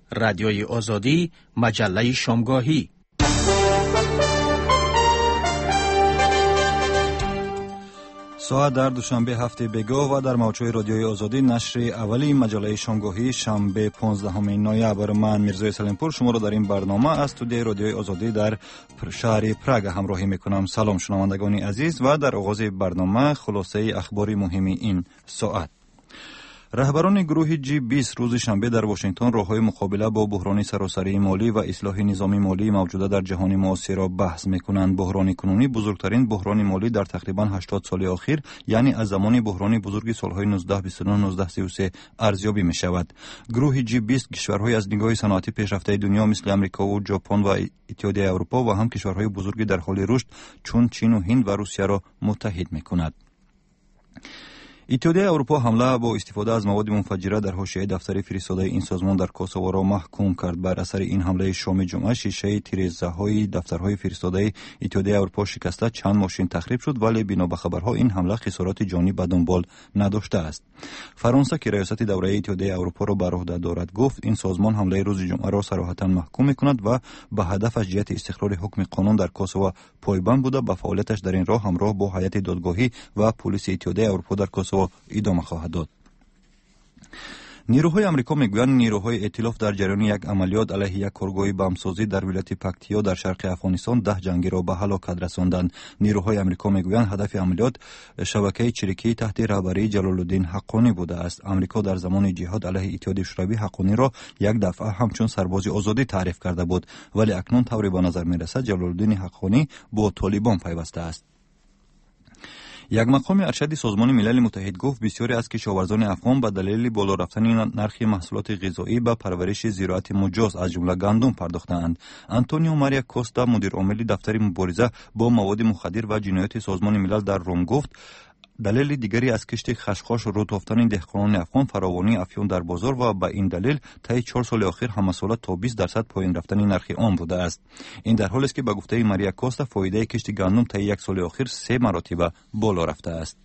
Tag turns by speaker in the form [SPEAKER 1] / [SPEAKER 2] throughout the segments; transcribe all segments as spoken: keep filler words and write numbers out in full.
[SPEAKER 1] رادیوی آزادی، مجله شامگاهی.
[SPEAKER 2] ساعت در دوشنبه هفته بگاه و در موجهای رادیوی آزادی نشر اولی مجله شامگاهی شنبه پانزدهم نوامبر. من میرزای سلیمپور شما را در این برنامه از استودیوی رادیوی آزادی در شهر پراگ همراهی میکنم. سلام شنوندگان عزیز و در آغاز برنامه خلاصه اخبار مهم این ساعت. رهبران گروه جی بیست روز شنبه در واشنگتن راههای مقابله با بحران سراسری مالی و اصلاح نظام مالی موجوده در جهان معاصر را بحث میکنند. بحران کنونی بزرگترین بحران مالی در تقریبا هشتاد سال اخیر، یعنی از زمان بحران بزرگ سالهای نوزده بیست و نه نوزده سی و سه ارزیابی می شود. گروه جی بیست کشورهای از نگاه صنعتی پیشرفته دنیا مثل امریکا و ژاپن و اتحادیه اروپا و هم کشورهای بزرگی در حال رشد چون چین و هند و روسیه را متحد میکند. اتحادیه اروپا حمله با استفاده از مواد منفجره در حاشیه دفتر فرستاده این سازمان در کوسوو را محکوم کرد. بر اثر این حمله شام جمعه شیشه تیره‌های دفترهای فرستاده اتحادیه اروپا شکسته، چند ماشین تخریب شد، ولی بنا به خبرها این حمله خسارات جانی به دنبال نداشته است. فرانسه که ریاست دوره اتحادیه اروپا را بر عهده دارد گفت این سازمان حمله روز جمعه را صراحتا محکوم می‌کند و به هدف از جهت استقرار حکم قانون در کوسوو پایبند بوده به فعالیتش در این راه همراه با هیئت دادگاهی و پلیس اتحادیه اروپا در کوسوو ادامه خواهد داد. نیروهای آمریکا میگویند نیروهای ائتلاف در جریان یک عملیات علیه یک کارگاه بمبسازی در ولایت پکتیا در شرق افغانستان ده جنگی را به هلاکت رساندند. نیروهای آمریکا میگویند هدف عملیات شبکه چریکی تحت رهبری جلال الدین حقانی بوده است. آمریکا در زمان جهاد علیه اتحاد شوروی حقانی را یک دفعه همچون سرباز آزادی تعریف کرده بود، ولی اکنون طوری به نظر میرسد جلال الدین حقانی با طالبان پیوسته است. یک مقام ارشد سازمان ملل متحد گفت بسیاری از کشاورزان افغان به دلیل بالا رفتن نرخ محصولات غذایی به پرورش زراعت مجاز از جمله گندم پرداختند. آنتونیو ماریا کوستا مدیر عامل دفتر مبارزه با مواد مخدر و جنایات سازمان ملل در روم گفت دلیل دیگری از کشت خشخاش رو تافتن دهقانان افغان فراوانی افیون در بازار و به این دلیل طی چهار سال اخیر همساله تا بیست درصد پایین رفتن نرخ آن بوده است. این در حالی است که به گفته ماریا کوستا فایده کشت گندم طی یک سال اخیر سه مراتب بالا رفته است.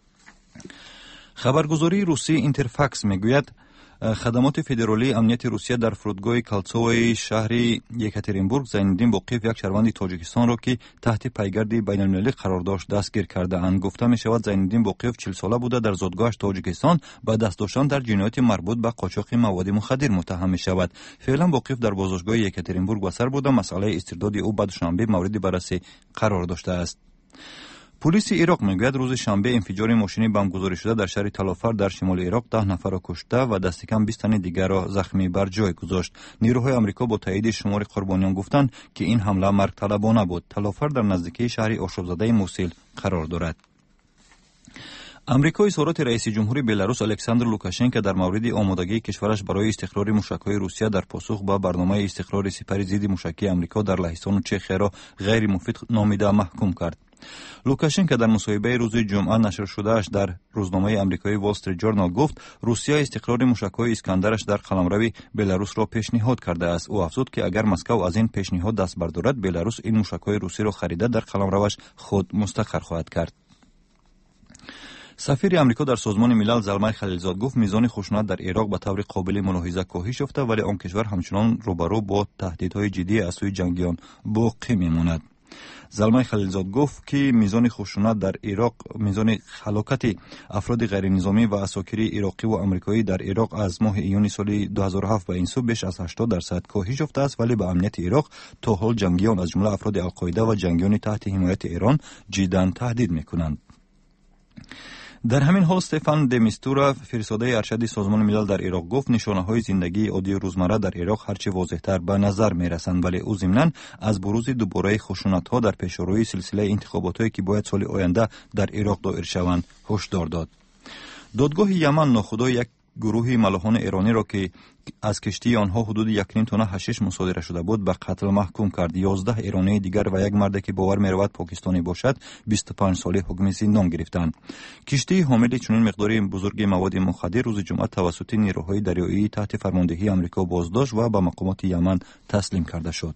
[SPEAKER 2] خبرگزاری روسی اینترفاکس میگوید خدمات فدرالی امنیت روسیه در فرودگاه کالتسوی شهر یکاترینبورگ زینالدین باقیف یک شهروند تاجیکستان را که تحت پیگرد بین المللی قرار داشت دستگیر کرده اند. گفته می شود زینالدین باقیف چهل ساله بوده در زادگاهش تاجیکستان با دست داشتن در جنایات مربوط به قاچاق مواد مخدر متهم می شود. فعلا باقیف در بازداشتگاه یکاترینبورگ بسر بوده. مسئله استرداد او بعد شنبه مورد بررسی قرار داشته است. پلیس عراق میگوید روز شنبه انفجار ماشینی بمبگذاری شده در شهر تلافر در شمال عراق ده نفر را کشته و دست کم بیست تن دیگر را زخمی بر جای گذاشت. نیروهای آمریکا با تایید شمار قربانیان گفتند که این حمله مرگ طلبانه بود. تلافر در نزدیکی شهر آشوبزده موسیل قرار دارد. امریکا اظهارات رئیس جمهور بلاروس الکساندر لوکاشنکو در مورد آمادگی کشورش برای استقرار موشک‌های روسیه در پاسخ به برنامه استقرار سپر ضد موشکی آمریکا در لهستان و چخیا را غیر مفید نامیده محکوم کرد. لوکاشنکو در مصاحبه روز جمعه نشر شدهش در روزنامه آمریکایی وال استریت ژورنال گفت روسیه استقرار موشک‌های اسکندرش در قلمرو بلاروس را پیشنهاد کرده است. او افزود که اگر مسکو از این پیشنهاد دست بردارد بلاروس این موشک‌های روسی را خریده در قلمروش خود مستقر خواهد کرد. سفیر آمریکا در سازمان ملل زلمه خلیلزاد گفت میزان خشونت در عراق به طور قابل ملاحظه کاهش یافته ولی آن کشور همچنان روبرو با تهدیدهای جدی از سوی جنگیان باقی میماند. زلمه خلیلزاد گفت که میزان خشونت در عراق، میزان هلاکت افراد غیر نظامی و عساکر عراقی و آمریکایی در عراق از ماه ایون سال دو هزار و هفت به این سو بیش از هشتاد درصد کاهش یافته است، ولی به امنیت عراق تا حال جنگیان از جمله افراد القاعده و جنگیان تحت حمایت ایران جداً تهدید میکنند. در همین حال استفان د میستورا فرستاده ارشد سازمان ملل در عراق گفت نشانه‌های زندگی عادی روزمره در عراق هرچه واضح‌تر به نظر می‌رسند، ولی او ضمناً از بروز دوباره خشونت‌ها در پیشروی سلسله انتخاباتی که باید سال آینده در عراق دایر شوند هشدار داد. دادگاه یمن ناخودآگاه یک گروه ملاحان ایرانی را که از کشتی آنها حدود یک نیم تن حشیش مصادره شده بود به قتل محکوم کرد. یازده ایرانی دیگر و یک مرد که باور می‌رود پاکستانی باشد بیست و پنج ساله حکم زندان گرفتند. کشتی حامل چنین مقداری بزرگ مواد مخدر روز جمعه توسط نیروهای دریایی تحت فرماندهی آمریکا بازداشت و به مقامات یمن تسلیم کرده شد.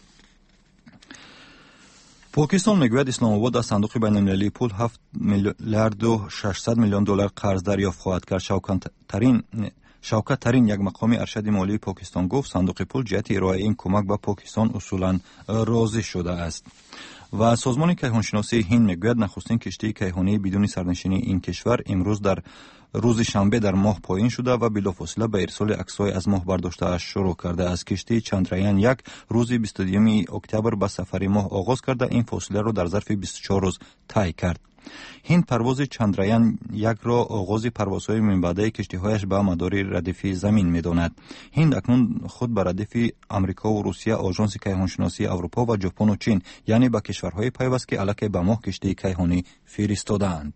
[SPEAKER 2] پاکستان میگوید اسلام آباد از صندوق بین المللی پول هفت میلیارد و ششصد میلیون دلار قرض دریافت خواهد کرد. شوکت‌ترین шавкат тарин як мақоми аршади молии покистон гуфт сандуқи пул ҷиҳати ироаи ин кӯмак ба покистон усулан розӣ шудааст. ва созмони кайҳоншиносии ҳинд мегӯяд нахустин киштии кайҳонии бидуни сарнишини ин кишвар имрӯз дар рӯзи шанбе дар моҳ поин шуда ва билофосила ба ирсоли аксҳои аз моҳ бардоштааш шурӯъ кардааст. киштии Чандраян як рӯзи бисту дуюми октябр ба сафари моҳ оғоз карда ин фосиларо дар зарфи бисту чор рӯз тай кард. ҳинд парвози Чандраян якро оғози парвозҳои минбаъдаи киштиҳояш ба мадори радифи замин медонад. ҳинд акнун худ ба радифи амрикову русия, оҷонси кайҳоншиносии аврупо ва ҷопону чин, яъне ба кишварҳои пайваст ки аллакай ба моҳ киштии кайҳонӣ фиристодаанд.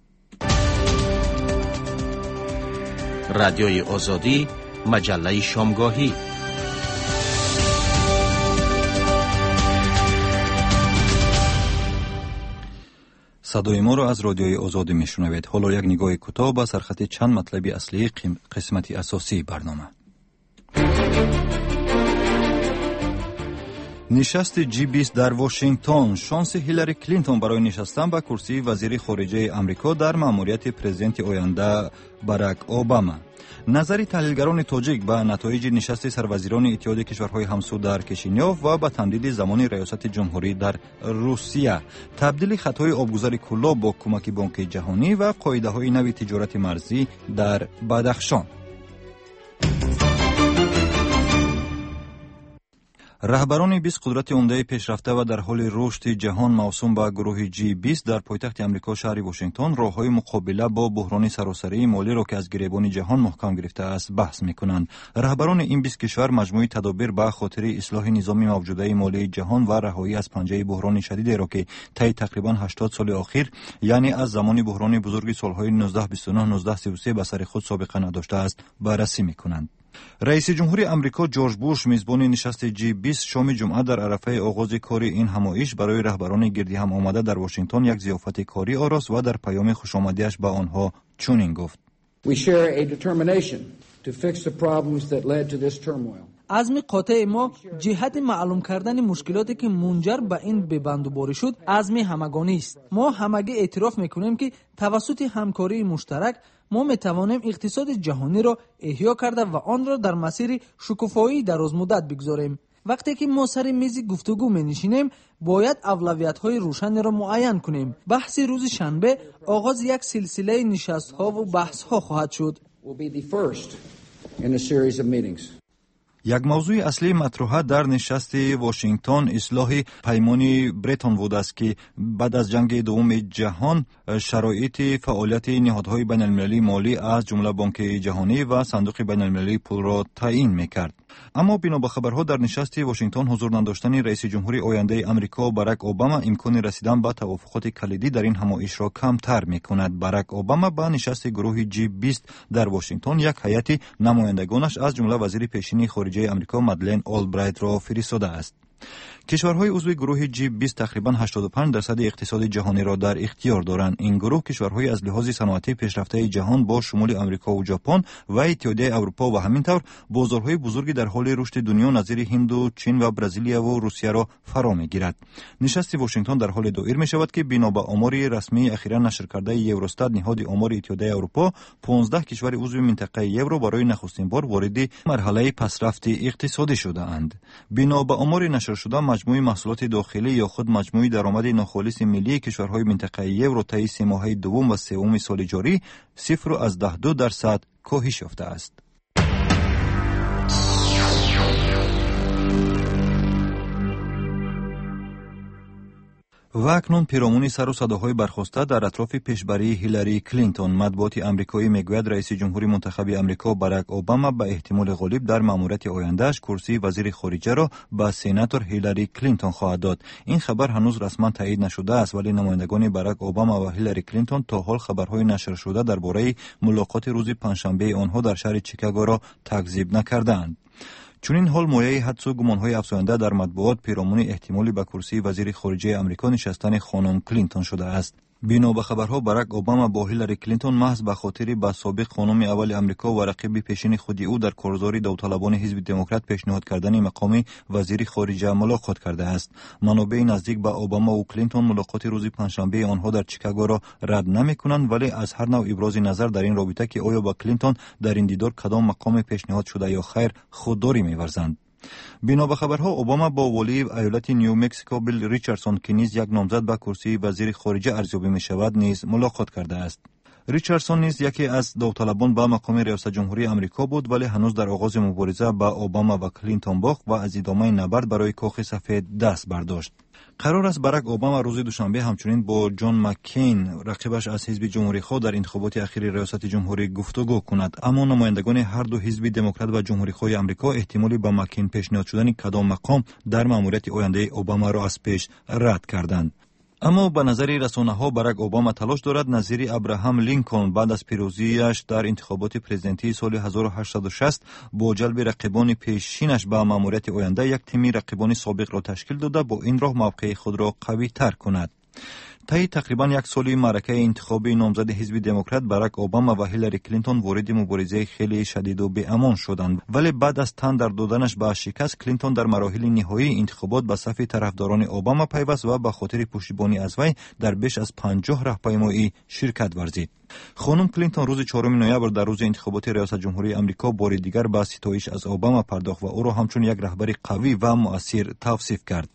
[SPEAKER 1] радиои озодӣ, маҷаллаи шомгоҳӣ.
[SPEAKER 2] садои моро аз радиои озодӣ мешунавед. ҳоло як нигоҳи кӯтоҳ ба сархати чанд матлаби аслии қисмати асосии барнома. нишасти джи бист дар Вашингтон. шонси Хиллари Клинтон барои нишастан ба курсии вазири хориҷаи Амрико дар маъмурияти президенти оянда Барак Обама. назари таҳлилгарони тоҷик ба натоиҷи нишасти сарвазирони иттиҳоди кишварҳои ҳамсу дар Кишинёв ва ба тамдиди замони раёсати ҷумҳурӣ дар Русия, табдили хатҳои обгузари куллоб бо кӯмаки Бонки ҷаҳонӣ ва қоидаҳои нави тиҷорати марзӣ дар Бадахшон. раҳбарони бист қудрати умдаи пешрафта ва дар ҳоли рушди ҷаҳон мавсум ба гурӯҳи ҷи бист дар пойтахти Амрико шаҳри Вашингтон роҳҳои муқобила бо буҳрони саросарии молиро ки аз гиребони ҷаҳон муҳкам гирифтааст баҳс мекунанд. раҳбарони ин бист кишвар маҷмӯи тадобир ба хотири ислоҳи низоми мавҷудаи молии ҷаҳон ва раҳоӣ аз панҷаи буҳрони шадидеро ки таи тақрибан ҳаштод соли охир, яъне аз замони буҳрони бузурги солҳои нуздаҳ бисту нӯҳ нуздаҳ си се ба сари худ собиқа надоштааст, баррасӣ мекунанд. раиси ҷумҳури Амрико Ҷорҷ Буш мизбони нишасти ҷи бист шоми ҷумъа дар арафаи оғози кори ин ҳамоиш барои раҳбарони гирдиҳам омада дар Вашингтон як зиёфати корӣ орост ва дар паёми хушомадиаш ба онҳо чунин гуфт:
[SPEAKER 3] азми қотеи мо ҷиҳати маълум кардани мушкилоте ки мунҷар ба ин бебандуборӣ шуд азми ҳамагонист. мо ҳамагӣ эътироф мекунем ки тавассути ҳамкории муштарак мо метавонем иқтисоди ҷаҳониро эҳё карда ва онро дар масири шукуфоии дарозмуддат бигзорем. вақте ки мо сари мизи гуфтугӯ менишинем, бояд авлавиятҳои рӯшанеро муайян кунем. баҳси рӯзи шанбе оғози як силсилаи нишастҳову баҳсҳо хоҳад шуд.
[SPEAKER 2] як мавзӯи аслии матруҳа дар нишасти Вашингтон ислоҳи паймони Бреттон-Вуд аст ки баъд аз ҷанги дуввуми ҷаҳон шароити фаъолияти ниҳодҳои байналмилалии молӣ аз ҷумла Бонки ҷаҳонӣ ва Сандуқи байналмилалии пулро таъин мекард. аммо бино ба хабарҳо дар нишасти Вашингтон ҳузур надоштани раиси ҷумҳури ояндаи Амрико Барак Обама имкони расидан ба тавофуқоти калидӣ дар ин ҳамоишро камтар мекунад. Барак Обама ба нишасти гурӯҳи ҷи бист дар Вашингтон як ҳайати намояндагонаш аз ҷумла вазири пешини хориҷаи Амрико Мадлен Олбрайтро фиристодааст. кишварҳои узви гурӯҳи ҷи бист тақрибан ҳаштод и панҷ дарсади иқтисоди ҷаҳониро дар ихтиёр доранд. ин гурӯҳ кишварҳои аз лиҳози саноатӣ пешрафтаи ҷаҳон бо шумули Амрикову Ҷопон ва Иттиҳодияи Аврупо ва ҳамин тавр бозорҳои бузурги дар ҳоли рушди дунё назири Ҳинду, Чин ва Бразилияву Русияро фаро мегирад. нишасти Вашингтон дар ҳоле доир мешавад ки бино ба омори расмии ахиран нашр кардаи Евростат, ниҳоди омори Иттиҳодияи Аврупо, понздаҳ кишвари узви минтақаи Евро барои нахустин бор вориди марҳалаи пасрафти иқтисодӣ шудаанд. бино ба омори нашршуда маҷмӯи маҳсулоти дохилӣ ё худ маҷмӯи даромади нохолиси миллии кишварҳои минтақаи Евро таи се моҳаи дуввум ва севуми соли ҷорӣ сифру аз даҳду дарсад коҳиш ёфтааст. ва акнун пиромуни сару садоҳои бархоста дар атрофи пешбарии Хиллари Клинтон. матбуоти амрикоӣ мегӯяд раиси ҷумҳури мунтахаби Амрико Барак Обама ба эҳтимоли ғолиб дар маъмурияти ояндааш курсии вазири хориҷаро ба сенатор Хиллари Клинтон хоҳад дод. ин хабар ҳанӯз расман таъид нашудааст, вале намояндагони Барак Обама ва Хиллари Клинтон то ҳол хабарҳои нашршуда дар бораи мулоқоти рӯзи панҷшанбеи онҳо дар шаҳри Чикагоро такзиб накардаанд. чунин ҳол мояи ҳадсу гумонҳои афзоянда дар матбуот пиромуни эҳтимоли ба курсии вазири хориҷаи Амрико нишастани хонум Клинтон шудааст. بنا به خبرها باراک اوباما با هیلاری کلینتون محض به خاطر به سابق خانم اول امریکا و رقیب پیشین خودی او در کارزار داوطلبان حزب دموکرات پیشنهاد کردن مقام وزیر خارجه ملاقات کرده است. منابع نزدیک به اوباما و کلینتون ملاقات روز پنجشنبه آنها در چیکاگو را رد نمی‌کنند، ولی از هر نوع ابراز نظر در این رابطه که آیا با کلینتون در این دیدار کدام مقام پیشنهاد شده یا خیر خودداری می‌ورزند. بنا به خبرها اوباما با والی ایالت نیو مکزیکو بیل ریچاردسون که نیز یک نامزد به کرسی وزیر خارجه ارزیابی می شود نیز ملاقات کرده است. ریچاردسون نیز یکی از داوطلبان به مقام ریاست جمهوری آمریکا بود، ولی هنوز در آغاز مبارزه با اوباما و کلینتون باخت و از ادامه نبرد برای کاخ سفید دست برداشت. قرار است باراک اوباما روز دوشنبه همچنین با جان مککین رقیبش از حزب جمهوری خواه در انتخابات اخیر ریاست جمهوری گفتگو کند، اما نمایندگان هر دو حزب دموکرات و جمهوری خواه آمریکا احتمالی با مککین پیشنهاد شدن کدام مقام در ماموریت آینده اوباما را از پیش رد کردند. اما به نظر رسانه‌ها باراک اوباما تلاش دارد نظیر ابراهام لینکلن بعد از پیروزیش در انتخابات پرزیدنتی سال هزار و هشتصد و شصت با جلب رقیبان پیشینش به ماموریت آینده یک تیم رقیبان سابق را تشکیل داده با این راه موقع خود را قوی تر کند. طی تقریبا یک سالی معرکه انتخابی نامزد حزب دموکرات باراک اوباما و هیلاری کلینتون وارد مبارزه خیلی شدید و بی‌امان شدند، ولی بعد از تن در دادنش به شکست کلینتون در مراحل نهایی انتخابات به صف طرفداران اوباما پیوست و به خاطر پشتیبانی از وی در بیش از پنجاه راهپیمایی شرکت ورزید. خانم کلینتون روز چهارم نوامبر در روز انتخابات ریاست جمهوری آمریکا بار دیگر به ستایش از اوباما پرداخت و او را همچون یک رهبر قوی و مؤثر توصیف کرد.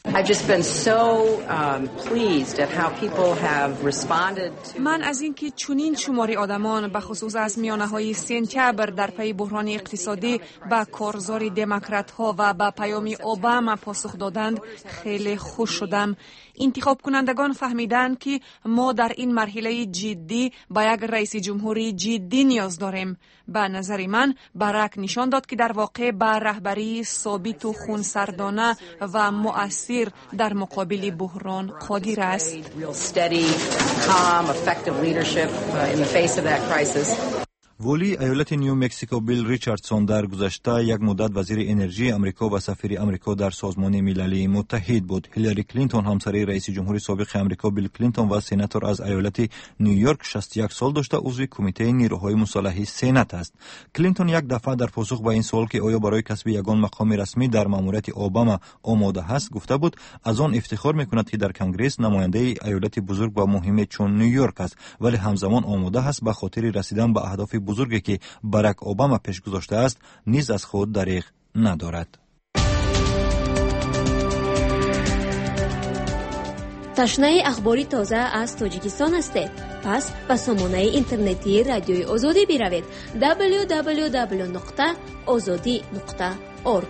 [SPEAKER 4] من از اینکه چنین شماری آدمان به خصوص از میانه‌های سپتامبر در پی بحران اقتصادی به کارزار دموکرات‌ها و به پیام اوباما پاسخ دادند خیلی خوش شدم. انتخاب کنندگان فهمیدند که ما در این مرحله جدی با یک رئیس جمهوری جدی نیاز داریم. به نظر من باراک نشان داد که در واقع به رهبری ثابت و خونسردانه و مؤثر در مقابل بحران قادر است.
[SPEAKER 2] ولی ایالت نیو مکزیکو بیل ریچاردسون در گذشته یک مدت وزیر انرژی آمریکا و سفیر آمریکا در سازمان ملل متحد بود. هیلاری کلینتون همسر رئیس جمهوری سابق آمریکا بیل کلینتون و سناتور از ایالت نیویورک شصت و یک سال داشته عضو کمیته نیروهای مسلح سنا است. کلینتون یک دفعه در پاسخ به این سوال که آیا برای کسب یگان مقام رسمی در ماموریت اوباما آماده است گفته بود از آن افتخار میکند که در کنگره نماینده ایالت بزرگ و مهم چون نیویورک است، ولی همزمان آماده است به خاطر رسیدن به اهداف بزرگی که باراک اوباما پیش گذاشته است نیز از خود دریغ ندارد.
[SPEAKER 5] تشنه اخباری تازه از تاجیکستان هستید؟ پس به سامانه اینترنتی رادیوی آزادی بروید دبلیو دبلیو دبلیو نقطه آزادی نقطه اورگ.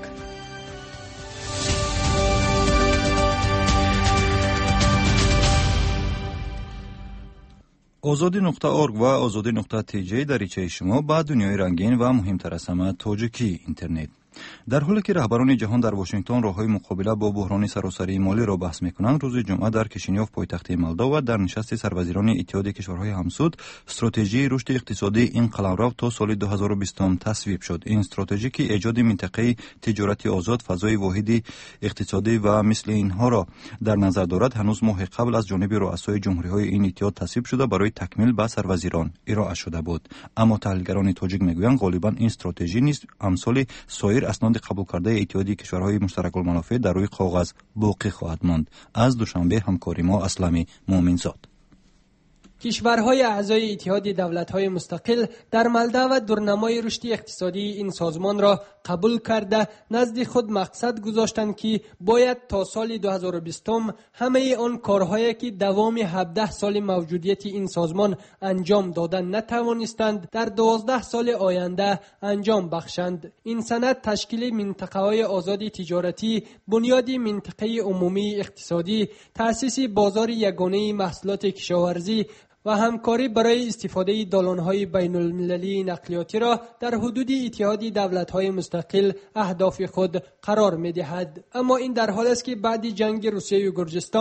[SPEAKER 2] آزادی نقطه اورگ و آزادی نقطه تی جی دریچه شما با دنیای رنگین و مهمتر از همه تاجیکی اینترنت. در حالی که رهبران جهان در واشنگتن راههای مقابله با بحران سراسری مالی را بحث می‌کنند، روز جمعه در کشینیوف پایتخت مولداوا در نشست سروزیران اتحاد کشورهای همسود استراتژی رشد اقتصادی این قلمرو تا سال دو هزار و بیست تصویب شد. این استراتژی که ایجاد منطقه تجارت آزاد، فضای واحد اقتصادی و مثل اینها را در نظر دارد، هنوز ماه قبل از جانب رؤسای جمهوری‌های این اتحاد تصویب شده برای تکمیل به سروزیران ارائه شده بود. اما تحلیلگران تاجیک میگویند غالبا این استراتژی نیز امثال سایر اسناد قبول کرده اتحادیه کشورهای مشترک المنافع در روی کاغذ باقی خواهد ماند. از دوشنبه همکاری ما اسلمی مومنزاد.
[SPEAKER 6] کشورهای اعضای اتحاد دولت‌های مستقل در مولداوا دورنمای رشد اقتصادی این سازمان را قبول کرده نزد خود مقصد گذاشتند که باید تا سال دو هزار و بیست همه آن کارهایی که دوام هفده سال موجودیت این سازمان انجام دادن نتوانستند در دوازده سال آینده انجام بخشند. این سند تشکیل منطقه‌های آزاد تجارتی، بنیاد منطقه عمومی اقتصادی، تأسیس بازار یگانه محصولات کشاورزی و همکاری برای استفاده دالان‌های بین‌المللی نقلیاتی را در حدود اتحاد دولت‌های مستقل اهداف خود قرار می‌دهد. اما این در حالی است که بعد جنگ روسیه و گرجستان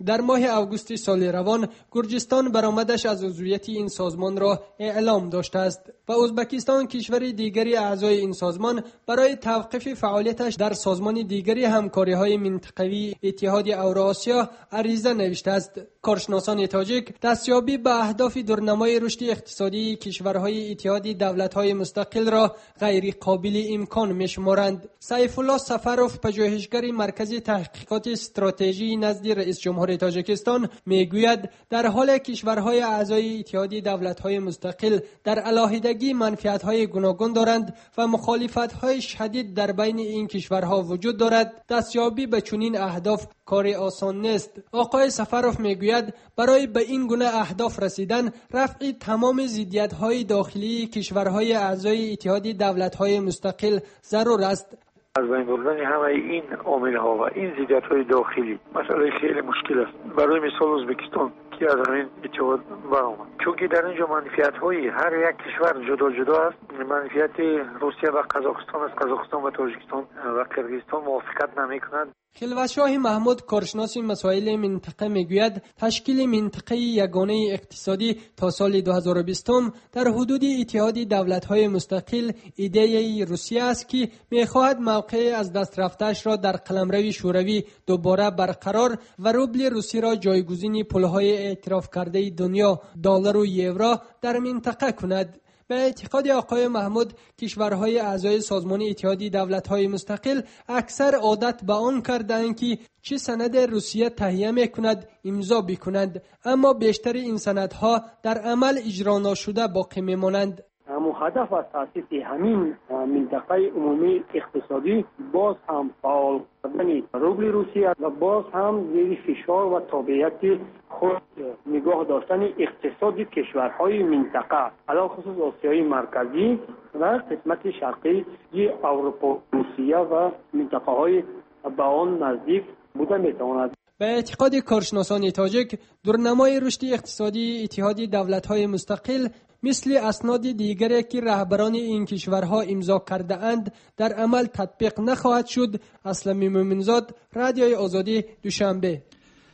[SPEAKER 6] در ماه آگوست سال روان گرجستان برآمدش از عضویت این سازمان را اعلام داشته است و ازبکستان کشور دیگری اعضای این سازمان برای توقف فعالیتش در سازمان دیگری همکاری‌های منطقوی اتحاد اوراسیا عریضه نوشته است. کارشناسان تاجیک دستیابی به اهداف دورنمای رشد اقتصادی کشورهای اتحاد دولت‌های مستقل را غیر قابل امکان می‌شمارند. سیف الله سفروف پژوهشگر مرکز تحقیقات استراتژی نزد رئیس جمهور تاجیکستان میگوید در حال کشورهای اعضای اتحاد دولت‌های مستقل در علاهیدگی منفعت‌های گوناگون دارند و مخالفت‌های شدید در بین این کشورها وجود دارد، دستیابی به چنین اهداف کار آسان نیست. آقای سفروف میگوید برای به این گونه اهداف رسیدن رفع تمام ضدیت‌های داخلی کشورهای اعضای اتحاد دولت‌های مستقل ضرور است.
[SPEAKER 7] از بین بردن همه این عامل‌ها و این ضدیت‌های داخلی مسئله خیلی مشکل است. برای مثال ازبکستان که از همین اتحاد برآمد، چون که در اینجا منفعت‌های هر یک کشور جدا جدا است. منفعت روسیه و قزاقستان است، قزاقستان و تاجیکستان و قرقیزستان موافقت نمی‌کنند.
[SPEAKER 6] خلوتشاه محمود کارشناس مسائل منطقه میگوید تشکیل منطقه یگانه اقتصادی تا سال دو هزار و بیست در حدود اتحاد دولت‌های مستقل ایده روسیه است که می‌خواهد موقع از دست رفته‌اش را در قلمرو شوروی دوباره برقرار و روبل روسی را جایگزین پول‌های اعتراف کرده دنیا دلار و یورو در منطقه کند. به اعتقاد آقای محمود کشورهای اعضای سازمان اتحاد دولت‌های مستقل اکثر عادت به آن کردند که چه سند روسیه تهیه می‌کند امضا بکنند، اما بیشتر این سندها در عمل اجرا نشده باقی می‌مانند.
[SPEAKER 8] اما هدف از تأسیس همین منطقه عمومی اقتصادی باز هم فعال کردن روبل روسیه و باز هم زیر فشار و تابعیت خود نگاه داشتن اقتصادی کشورهای منطقه علاوه خصوص آسیای مرکزی و قسمت شرقی اروپا، روسیه و منطقه های به آن نزدیک بوده میتواند.
[SPEAKER 6] به اعتقاد کارشناسان تاجیک دورنمای رشد اقتصادی اتحاد دولت‌های مستقل مثل اسناد دیگری که رهبران این کشورها امضا کرده اند در عمل تطبیق نخواهد شد. اسلمی مومنزاد، رادیوی آزادی، دوشنبه.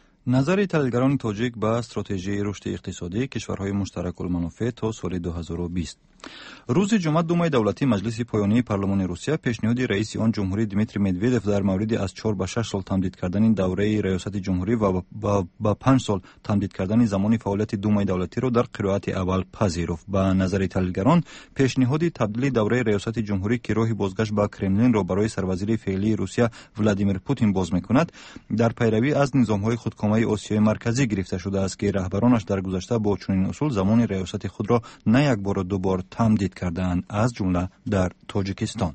[SPEAKER 2] نظر تحلیلگران تاجیک به استراتژی رشد اقتصادی کشورهای مشترک المنافع تا سال دو هزار و بیست. روز جمعه دومای دولتی مجلس پایانی پارلمان روسیه پیشنهاد رئیس آن جمهوری دیمیتری مدودف در مورد از چهار به شش سال تمدید کردن دوره ریاست جمهوری و با پنج سال تمدید کردن زمان فعالیت دومای دولتی را در قرائت اول پذیرفت. به نظر تحلیلگران پیشنهاد تبدیل دوره ریاست جمهوری که راه بازگشت به کرملین را برای سروزیر فعلی روسیه ولادیمیر پوتین باز می‌کند در پیروی از نظام‌های خودکامه آسیای مرکزی گرفته شده است که رهبرانش در گذشته با چنین اصول زمان ریاست خود را نه یک بار و دو بار تمدید کردند، از جمله در تاجیکستان.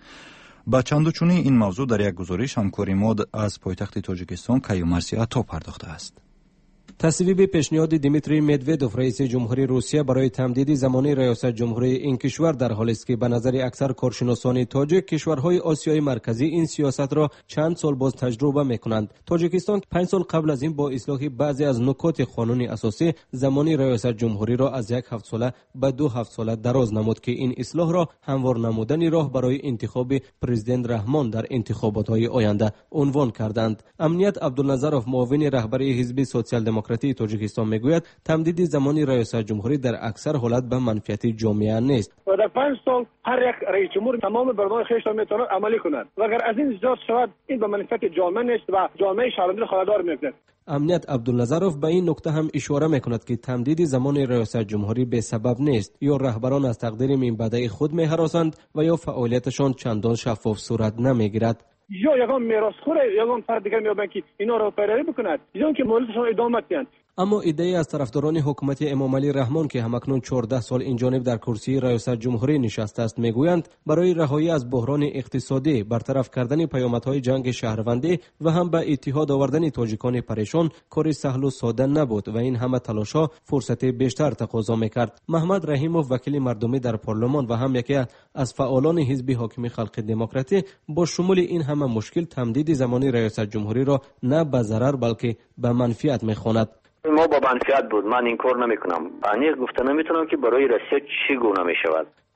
[SPEAKER 2] با چندوچونی این موضوع در یک گزارش همکاری ما از پایتخت تاجیکستان کیومرسی عطا پرداخته است.
[SPEAKER 9] تصویب پیشنهاد دیمیتری مدودف رئیس جمهوری روسیه برای تمدید زمانی ریاست جمهوری این کشور در حالی است که به نظر اکثر کارشناسان تاجیک کشورهای آسیای مرکزی این سیاست را چند سال باز تجربه می‌کنند. تاجیکستان پنج سال قبل از این با اصلاح بعضی از نکات قانونی اساسی زمانی ریاست جمهوری را از یک هفت ساله به دو هفت ساله دراز نمود که این اصلاح را هموار نمودن راه برای انتخاب پرزیدنت رحمان در انتخابات‌های آینده عنوان کردند. امنیت عبدالنظرов معاون رهبری حزب سوسیال دموکراتی تاجیکستان میگوید تمدید زمانی ریاست جمهوری در اکثر حالت به منفعت جامعه نیست.
[SPEAKER 10] و در پنج سال هر یک رئیس جمهور تمام برنامه خودش را میتواند عملی کند و اگر از این زیاد شود این به منفعت جامعه نیست و جامعه شهروندان خوددار میگذارد.
[SPEAKER 9] امنیت عبدالنظرов به این نکته هم اشاره میکند که تمدید زمان ریاست جمهوری به سبب نیست، یا رهبران از تقدیر منبعه خود میهراسند و یا فعالیتشان چندان شفاف صورت نمیگیرد.
[SPEAKER 10] یا یگان میراثخور یگان فرد دیگر میابند که اینا را پیروی بکند یا که مولدشان ادامه دهند.
[SPEAKER 9] اما ایده از طرفداران حکومت امام علی رحمان که همکنون چهارده سال این جانب در کرسی ریاست جمهوری نشسته است میگویند برای رهایی از بحران اقتصادی، برطرف کردن پیامدهای جنگ شهروندی و هم به اتحاد آوردن تاجیکان پریشان کار سهل و ساده نبود و این همه تلاش‌ها فرصت بیشتر تقاضا میکرد. محمد رحیموف وکیل مردمی در پارلمان و هم یکی از فعالان حزب حاکم خلق دموکراتی با شمول این همه مشکل تمدید زمانی ریاست جمهوری را نه به ضرر بلکه به منفعت میخواند.
[SPEAKER 11] ما با منفعت بود، من این کار نمی کنم. انیق گفته نمی تونم که برای روسیه چی گونه می شود.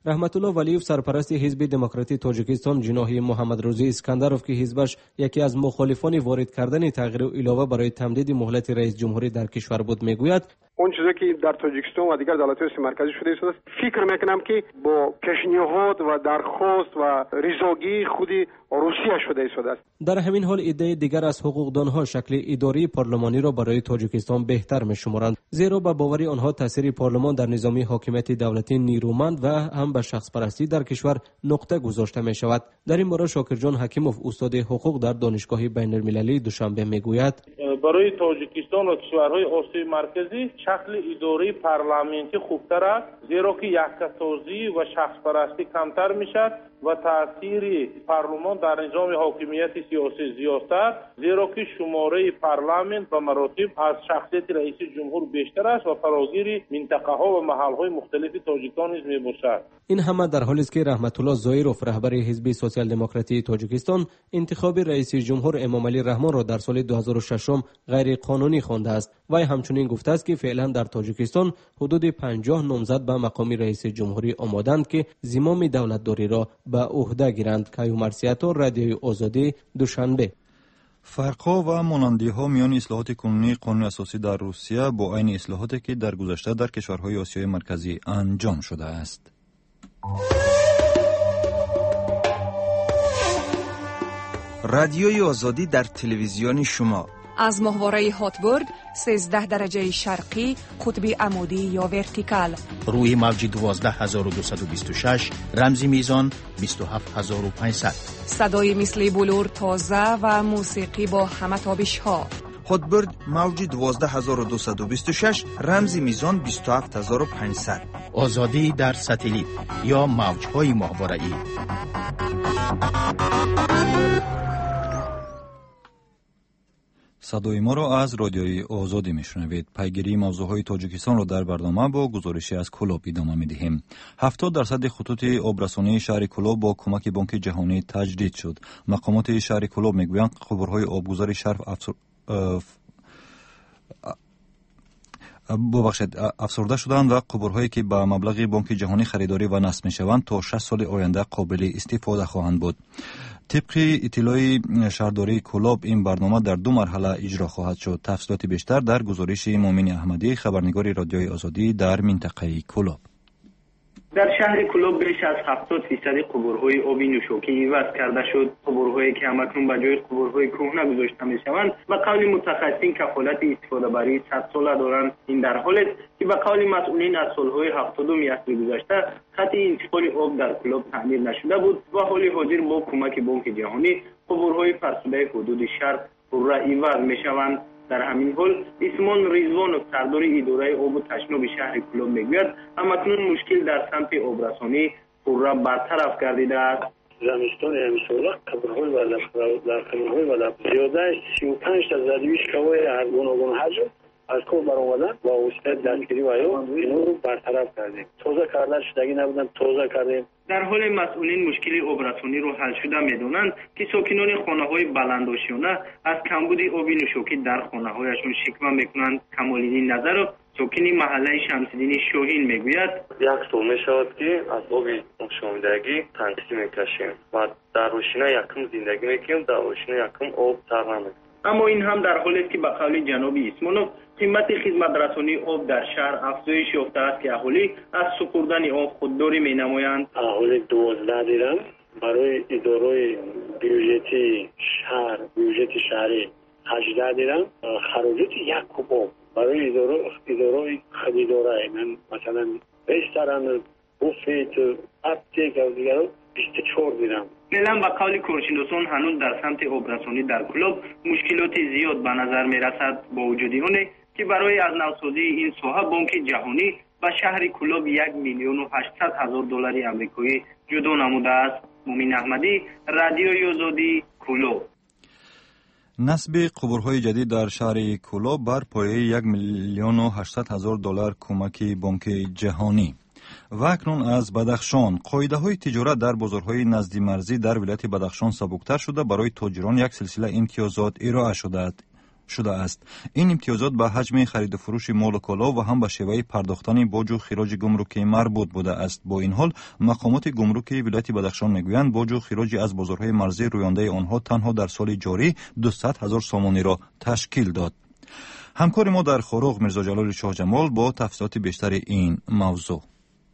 [SPEAKER 9] رحمت الله ولیوف سرپرست حزب دموکراتی تاجیکستان جناحی محمد روزی اسکندروف که حزبش یکی از مخالفان وارد کردن تغییر و علاوه برای تمدید مهلت رئیس جمهوری در کشور بود میگوید
[SPEAKER 10] اون چیزی که در تاجیکستان و دیگر دولت‌های مرکزی شده است فکر میکنم که با پیشنهاد و درخواست و رضاگی خود روسیه شده است.
[SPEAKER 9] در همین حال ایده دیگر از حقوقدانها شکل اداری پارلمانی را برای تاجیکستان بهتر می‌شمارند، زیرا به باور آنها تاثیر پارلمان در نظام حاکمیت دولتی نیرومند و هم به شخص پرستی در کشور نقطه گذاشته می شود. در این باره شاکرجان حکیموف استاد حقوق در دانشگاه بین المللی دوشنبه میگوید
[SPEAKER 11] برای تاجیکستان و کشورهای آسیای مرکزی شکل اداری پارلمانی خوبتر است، زیرا که یکسازی و شخص پرستی کمتر میشد و تاثیر پارلمان در نظام حاکمیت سیاسی زیادتر، زیرا که شماره پارلمان و مراتب از شخصیت رئیس جمهور بیشتر است و فراگیر منطقه ها و محل های مختلف تاجیکستان نیز میباشد.
[SPEAKER 9] این همه در حالی است که رحمت الله زایروف رهبر حزب سوسیال دموکراتی تاجیکستان انتخاب رئیس جمهور امام علی رحمان را در سال دو هزار و شش غیر قانونی خوانده است. وی همچنین گفته است که فعلا در تاجیکستان حدود پنجاه نامزد به مقام رئیس جمهوری آمادند که زمام دولتداری را به عهده گیرند. کیومرسیاتو رادیوی آزادی دوشنبه.
[SPEAKER 2] فرق‌ها و مانندی‌ها میان اصلاحات کنونی قانون اساسی در روسیه با عین اصلاحاتی که در گذشته در کشورهای آسیای مرکزی انجام شده است.
[SPEAKER 1] رادیوی آزادی در تلویزیون شما
[SPEAKER 4] از ماهواره هاتبورد سیزده درجه شرقی قطب عمودی یا ورتیکال،
[SPEAKER 1] روی موج دوازده هزار و دویست و بیست و شش رمزی میزان بیست و هفت هزار و پانصد،
[SPEAKER 4] صدای مثل بلور تازه و موسیقی با همه تابش ها.
[SPEAKER 12] هاتبورد موج دوازده هزار و دویست و بیست و شش رمزی میزان بیست و هفت هزار و پانصد.
[SPEAKER 1] آزادی در ساتلیت یا موج‌های ماهواره‌ای.
[SPEAKER 2] صدای ما را از رادیوی آزادی میشنوید. پیگیری موضوعهای تاجیکستان را در برنامه با گزارشی از کلوب ادامه میدهیم. هفتاد درصد خطوط آبرسانی شهر کلوب با کمک بانک جهانی تجدید شد. مقامات شهر کلوب میگویند قبرهای آبگذار شهر افسر... ببخشید افسرده شدند و قبرهایی که به مبلغ بانک جهانی خریداری و نصب میشوند تا شش سال آینده قابل استفاده خواهند بود. طبق اطلاع شهرداری کلوب این برنامه در دو مرحله اجرا خواهد شد. تفصیلات بیشتر در گزارش مومن احمدی خبرنگار رادیوی آزادی در منطقه کلوب.
[SPEAKER 13] در شهر کلوب بیش از هفتاد درصد قبورهای آبی نوشابه عوض کرده شد. قبورهایی که همکنون به جای قبورهای کهنه گذاشته میشوند به قول متخصصین کفالت استفاده بری صد ساله دارند. این در حالی است که به قول مسئولین از سالهای هفتادم عصر گذشته خط انتقال آب در کلوب تعمیر نشده بود و حال حاضر با کمک بانک جهانی قبورهای فرسوده حدود شهر پر عوض میشوند. در همین حال اسمان رضوان و سردار اداره آب و تشناب شهر کلوب میگوید همکنون مشکل در سمت آبرسانی پر برطرف گردیده است.
[SPEAKER 14] زمستان امسال قبرهای و در قبرهای و در زیاده سی و پنج تا زدویش کوای هر گوناگون حجم از کار برآمدن با واسطه دستگیری و یا اینو رو برطرف کردیم. تازه کردن شدگی نبودن تازه کردیم.
[SPEAKER 13] در حال مسئولین مشکل آبرسانی رو حل شده میدونند که ساکنان خانه‌های بلندآشیانه از کمبود آب نوشابه در خانه‌هایشون شکوه میکنند. کمال‌الدین نظر و ساکن محله شمس‌الدین شاهین میگوید
[SPEAKER 15] یک سال میشود که از آب نوشابگی تنگسی میکشیم و در روشنه یکم زندگی میکنیم، در روشنه یکم آب تر نمیکنیم.
[SPEAKER 13] اما این هم در حالی است که به قول جناب اسمانوف قیمت خدمت رسانی آب در شهر افزایش یافته است که اهالی از سپردن آب خودداری می‌نمایند.
[SPEAKER 14] اهالی دوازده دیرم برای اداره بیوجتی شهر بیوجتی شهری هجده دیرم خراجات یک کوب آب برای اداره اداره خریداره من مثلا رستوران بوفت اپتیک و دیگر بیست و چهار دیرم.
[SPEAKER 13] فعلا به قول کارشناسان هنوز در سمت آبرسانی در کلوب مشکلات زیاد به نظر می رسد، با وجود آن که برای از نوسازی این ساحه بانک جهانی به شهر کلوب یک میلیون و هشتصد هزار دلار آمریکایی جدا نموده است. مومن احمدی رادیوی آزادی کلوب.
[SPEAKER 2] نصب قبورهای جدید در شهر کلوب بر پایه یک میلیون و هشتصد هزار دلار کمک بانک جهانی. و اکنون از بدخشان، قاعده های تجارت در بازارهای نزدی مرزی در ولایت بدخشان سبکتر شده. برای تاجران یک سلسله امتیازات ارائه شده شده است. این امتیازات به حجم خرید و فروش مال و کالا و هم به شیوه پرداختن باج و خراج گمرکی مربوط بوده است. با این حال مقامات گمرکی ولایت بدخشان میگویند باج و خراج از بازارهای مرزی رویانده آنها تنها در سال جاری دویست هزار سامانی را تشکیل داد. همکار ما در خروغ میرزا جلال شاه جمال با تفصیلات بیشتر این موضوع.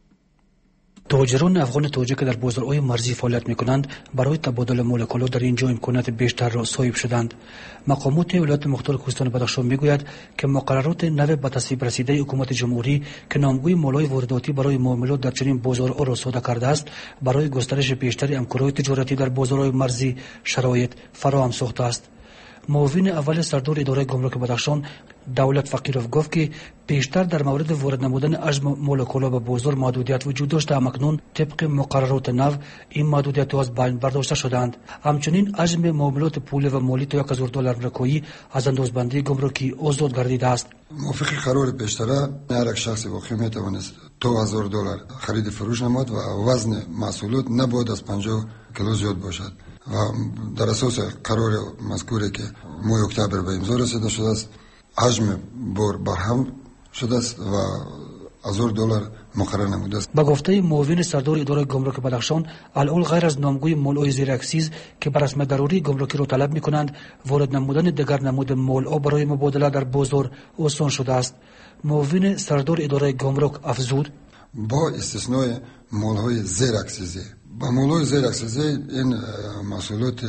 [SPEAKER 16] تاجران افغان تاجک که در بازارهای مرزی فعالیت میکنند برای تبادل مال و کالا در اینجا امکانات بیشتر را صاحب شدند. مقامات ولایت مختار کوهستان بدخشان میگوید که مقررات نو به تصویب رسیده حکومت جمهوری که نامگوی مالای وارداتی برای معاملات در چنین بازارها را صادر کرده است برای گسترش بیشتر همکاری تجارتی در بازارهای مرزی شرایط فراهم ساخته است. معاون اول سردار اداره گمرک بدخشان دولت فقیروف گفت که بیشتر در مورد وارد نمودن حجم مال و کالا به بازار محدودیت وجود داشته، اکنون طبق مقررات نو این محدودیت از بین برداشته شدند. همچنین حجم معاملات پولی و مالی تا یک هزار دلار امریکایی از اندازبندی گمرکی آزاد گردیده است.
[SPEAKER 17] موافق قرار پیشتر هر یک شخص واقعی میتوانست تا هزار دلار خرید فروش نمود و وزن محصولات نباید از پنجاه کیلو زیاد باشد و در اساس قرار مذکوری که ماه اکتبر به امضا رسیده شده است حجم بار برهم شده است و هزار دلار مقرر نموده است.
[SPEAKER 16] با گفته معاون سردار اداره گمرک بدخشان، الان غیر از نامگوی مال‌های زیر اکسیز که بر رسم ضروری گمرکی را طلب می‌کنند، وارد نمودن دیگر نمود مال‌ها برای مبادله در بازار آسان شده است. معاون سردار اداره گمرک افزود:
[SPEAKER 17] با استثنای مال‌های زیر اکسیزی، با مال‌های زیر اکسیزی این محصولات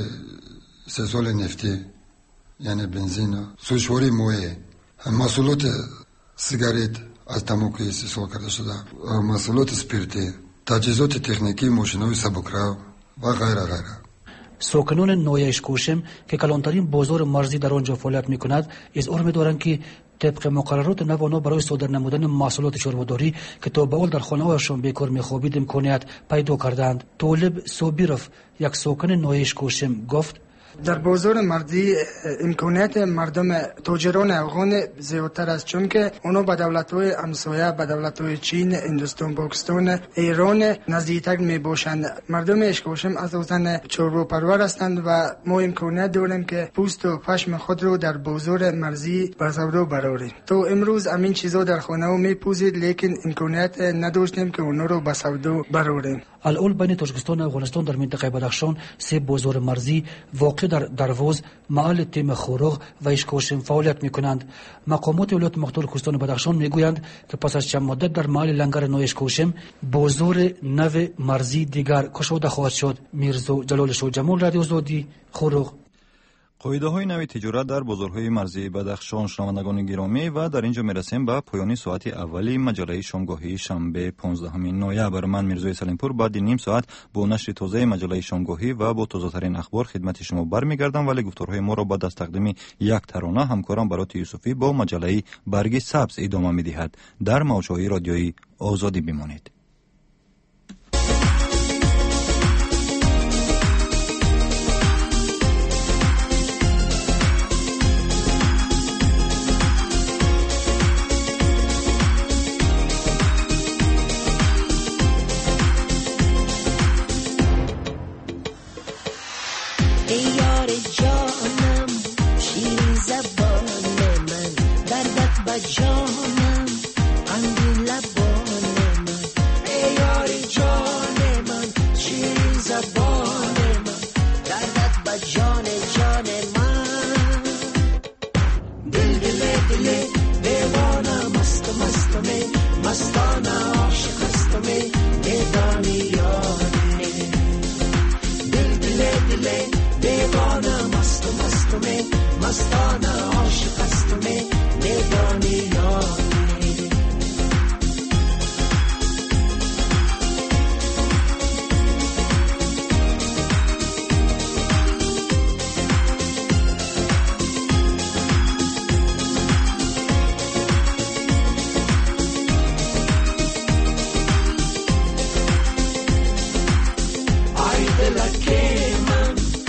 [SPEAKER 17] سه‌سال نفتی یعنی بنزین، سوشواری مویه، محصولات سیگاریت از تموک استحصال کرده شده، محصولات سپیرتی، تجهیزات تکنیکی ماشین‌های سبکرو و غیره غیره.
[SPEAKER 16] ساکنان نایه اشکوشم که کلانترین بازار مرزی در آنجا فعالیت می‌کند اظهار می‌دارند که طبق مقررات نو برای صادر نمودن محصولات چربه‌داری که تا به حال در خانه‌هایشان بیکار می‌خوابید امکانیت پیدا کردند. طالب صابیروف یک ساکن نایه اشکوشم گفت:
[SPEAKER 18] در بازار مرزی امکانیت مردم تاجران افغان زیادتر است، چون که اونا به دولت‌های همسایه، به دولت‌های چین، هندوستان، پاکستان، ایران نزدیکتر میباشند. مردم اشکوشم اساساً چربه پرور هستند و ما امکانیت داریم که پوست و پشم خود رو در بازار مرزی به سودا براریم. تو امروز همین چیزا در خانه ها میپوزید، لیکن امکانیت نداشتیم که اونا رو به سودا براریم.
[SPEAKER 16] الان بین تاجیکستان و افغانستان در منطقه بدخشان سه بازار مرزی واقع در دروز، محل تیم خروغ و اشکوشم فعالیت میکنند. مقامات ولایت مختار کوهستان بدخشان میگویند که پس از چند مدت در محل لنگر نو اشکوشم بازار نو مرزی دیگر گشوده خواهد شد. میرزا جلال شاه جمال، رادیو آزادی، خروغ.
[SPEAKER 2] قاعده‌های نوی تجارت در بازارهای مرزی بدخشان. شنوندگان گرامی، و در اینجا میرسیم به پایان ساعت اولی مجله شامگاهی شنبه پانزدهم نوامبر. من میرزا سلیمپور بعد نیم ساعت با نشر تازه مجله شامگاهی و با تازه‌ترین اخبار خدمت شما برمیگردم، ولی گفتارهای ما را با دست تقدیم یک ترانه همکارم برات یوسفی با مجله برگ سبز ادامه می‌دهد. در موج‌های رادیویی آزادی بمانید.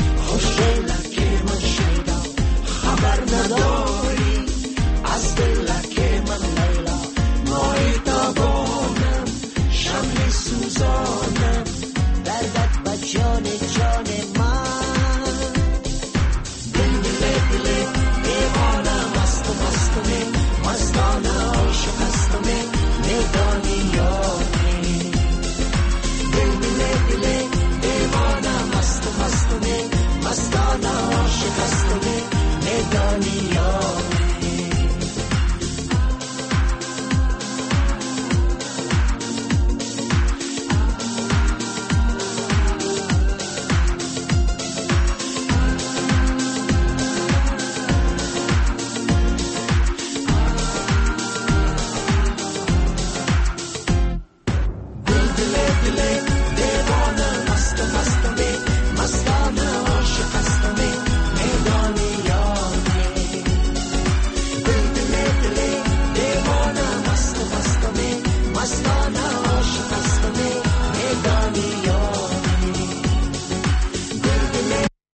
[SPEAKER 19] خبر نداری از دل مستانه شکست